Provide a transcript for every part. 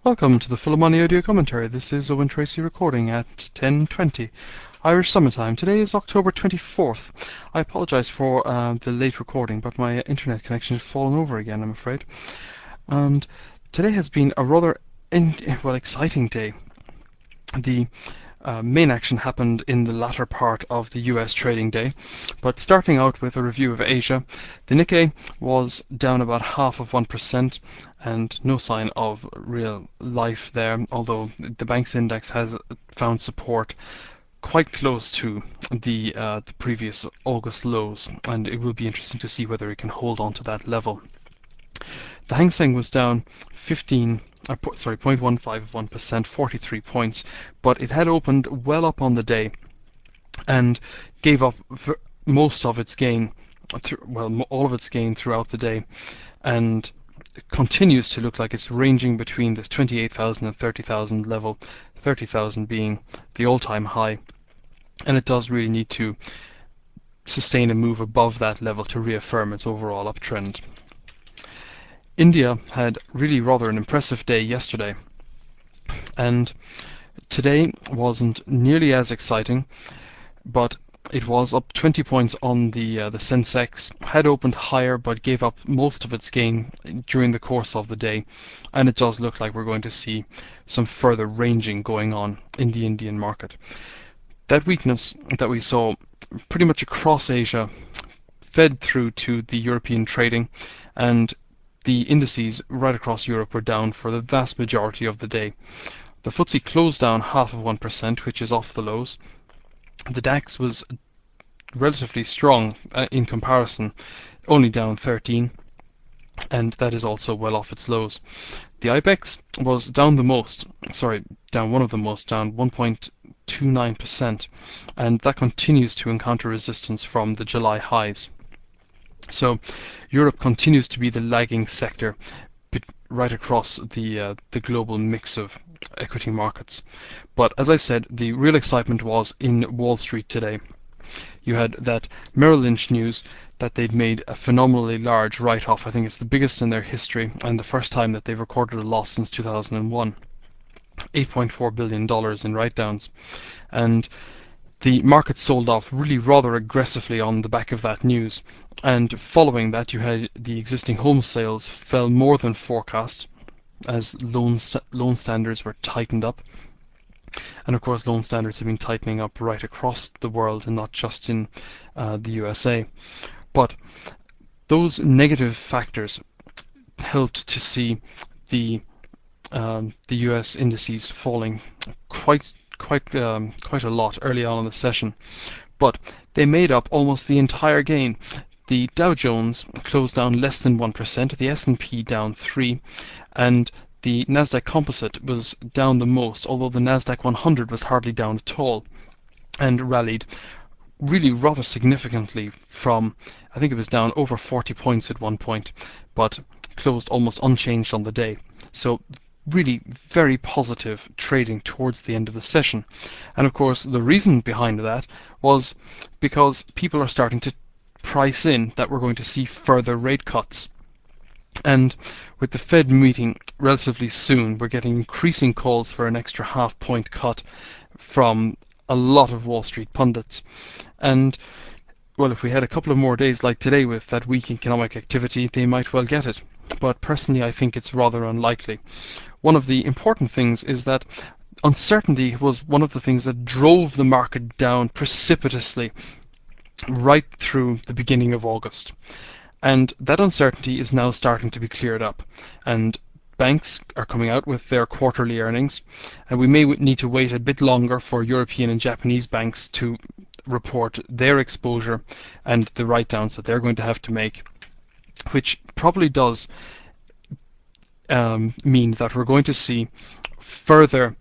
Welcome to the Full of Money audio commentary. This is Owen Tracy recording at 10:20 Irish summertime. Today is October 24th. I apologise for the late recording, but my internet connection has fallen over again, I'm afraid. And today has been a rather exciting day. The main action happened in the latter part of the US trading day, but starting out with a review of Asia, the Nikkei was down about 0.5%, and no sign of real life there, although the Banks Index has found support quite close to the previous August lows, and it will be interesting to see whether it can hold on to that level. The Hang Seng was down 0.15%, 43 points, but it had opened well up on the day and gave up most of its gain, all of its gain throughout the day, and it continues to look like it's ranging between this 28,000 and 30,000 level, 30,000 being the all-time high, and it does really need to sustain a move above that level to reaffirm its overall uptrend. India had really rather an impressive day yesterday, and today wasn't nearly as exciting, but it was up 20 points on the Sensex, had opened higher but gave up most of its gain during the course of the day, and it does look like we're going to see some further ranging going on in the Indian market. That weakness that we saw pretty much across Asia fed through to the European trading, and the indices right across Europe were down for the vast majority of the day. The FTSE closed down 0.5%, which is off the lows. The DAX was relatively strong in comparison, only down 13, and that is also well off its lows. The IBEX was down one of the most, down 1.29%, and that continues to encounter resistance from the July highs. So Europe continues to be the lagging sector right across the global mix of equity markets. But as I said, the real excitement was in Wall Street today. You had that Merrill Lynch news that they'd made a phenomenally large write-off. I think it's the biggest in their history and the first time that they've recorded a loss since 2001. $8.4 billion in write-downs. And the market sold off really rather aggressively on the back of that news, and following that you had the existing home sales fell more than forecast as loan standards were tightened up. And of course loan standards have been tightening up right across the world and not just in the USA. But those negative factors helped to see the US indices falling quite a lot early on in the session, but they made up almost the entire gain. The Dow Jones closed down less than 1%, the S&P down 3%, and the Nasdaq Composite was down the most, although the Nasdaq 100 was hardly down at all, and rallied really rather significantly from, I think it was down over 40 points at one point, but closed almost unchanged on the day. So really very positive trading towards the end of the session. And of course the reason behind that was because people are starting to price in that we're going to see further rate cuts. And with the Fed meeting relatively soon, we're getting increasing calls for an extra half-point cut from a lot of Wall Street pundits. And well, if we had a couple of more days like today with that weak economic activity, they might well get it. But personally, I think it's rather unlikely. One of the important things is that uncertainty was one of the things that drove the market down precipitously right through the beginning of August. And that uncertainty is now starting to be cleared up. And banks are coming out with their quarterly earnings, and we may need to wait a bit longer for European and Japanese banks to report their exposure and the write-downs that they're going to have to make, which probably does mean that we're going to see further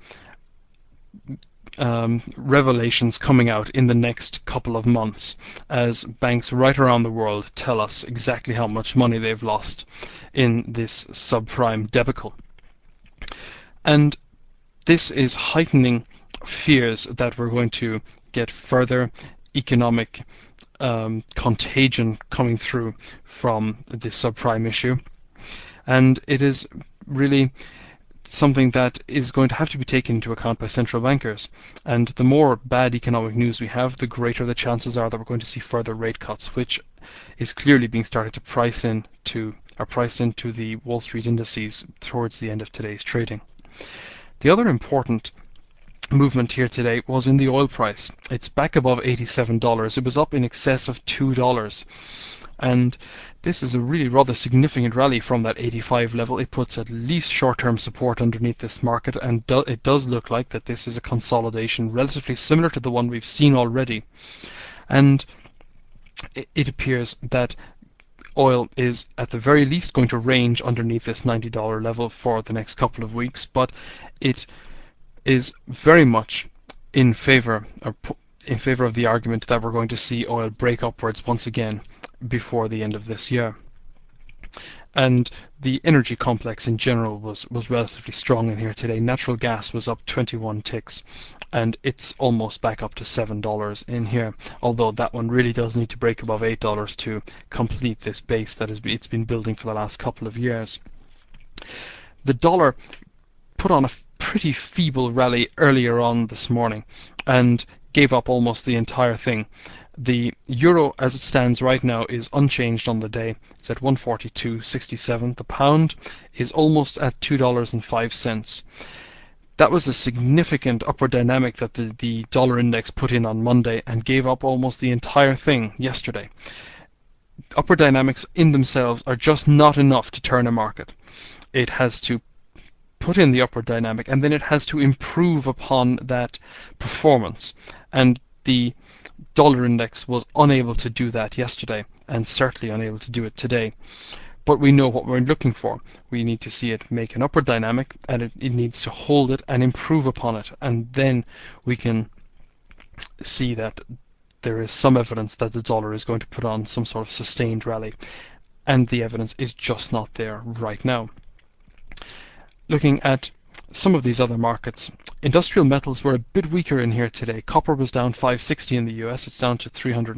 revelations coming out in the next couple of months as banks right around the world tell us exactly how much money they've lost in this subprime debacle. And this is heightening fears that we're going to get further economic contagion coming through from the subprime issue. And it is really something that is going to have to be taken into account by central bankers. And the more bad economic news we have, the greater the chances are that we're going to see further rate cuts, which is clearly being started to price into the Wall Street indices towards the end of today's trading. The other important movement here today was in the oil price. It's back above $87. It was up in excess of $2. And this is a really rather significant rally from that 85 level. It puts at least short-term support underneath this market, and it does look like that this is a consolidation relatively similar to the one we've seen already. And it appears that oil is at the very least going to range underneath this $90 level for the next couple of weeks, but it is very much in favor of the argument that we're going to see oil break upwards once again before the end of this year. And the energy complex in general was relatively strong in here today. Natural gas was up 21 ticks, and it's almost back up to $7 in here, although that one really does need to break above $8 to complete this base that it's been building for the last couple of years. The dollar put on a pretty feeble rally earlier on this morning and gave up almost the entire thing. The euro, as it stands right now, is unchanged on the day. It's at 142.67. The pound is almost at $2.05. That was a significant upward dynamic that the dollar index put in on Monday and gave up almost the entire thing yesterday. Upward dynamics in themselves are just not enough to turn a market. It has to put in the upward dynamic, and then it has to improve upon that performance. And the dollar index was unable to do that yesterday, and certainly unable to do it today. But we know what we're looking for. We need to see it make an upward dynamic, and it needs to hold it and improve upon it. And then we can see that there is some evidence that the dollar is going to put on some sort of sustained rally. And the evidence is just not there right now. Looking at some of these other markets, industrial metals were a bit weaker in here today. Copper was down $5.60 in the US. It's down to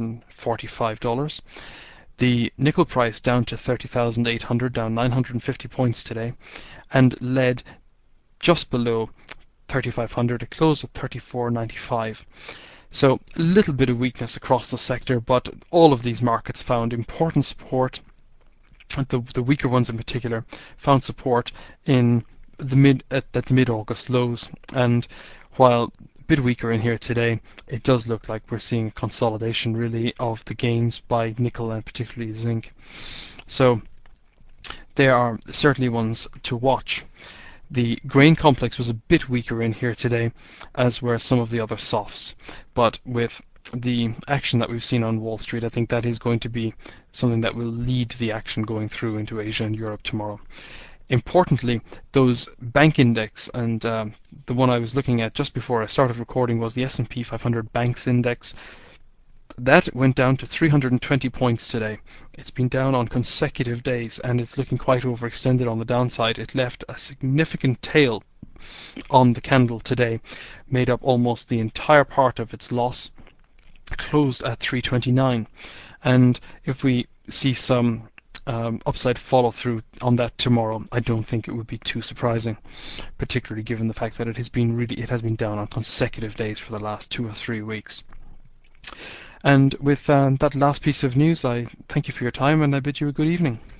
$345. The nickel price down to 30,800, down 950 points today, and lead just below 3,500. It closed at 34.95. So a little bit of weakness across the sector, but all of these markets found important support. The weaker ones in particular found support in the mid-August lows, and while a bit weaker in here today, it does look like we're seeing a consolidation really of the gains by nickel and particularly zinc. So there are certainly ones to watch. The grain complex was a bit weaker in here today, as were some of the other softs, but with the action that we've seen on Wall Street, I think that is going to be something that will lead the action going through into Asia and Europe tomorrow. Importantly, those bank index, and the one I was looking at just before I started recording was the S&P 500 Banks Index. That went down to 320 points today. It's been down on consecutive days, and it's looking quite overextended on the downside. It left a significant tail on the candle today, made up almost the entire part of its loss, closed at 329. And if we see some upside follow through on that tomorrow, I don't think it would be too surprising, particularly given the fact that it has been down on consecutive days for the last 2 or 3 weeks. And with that last piece of news, I thank you for your time, and I bid you a good evening.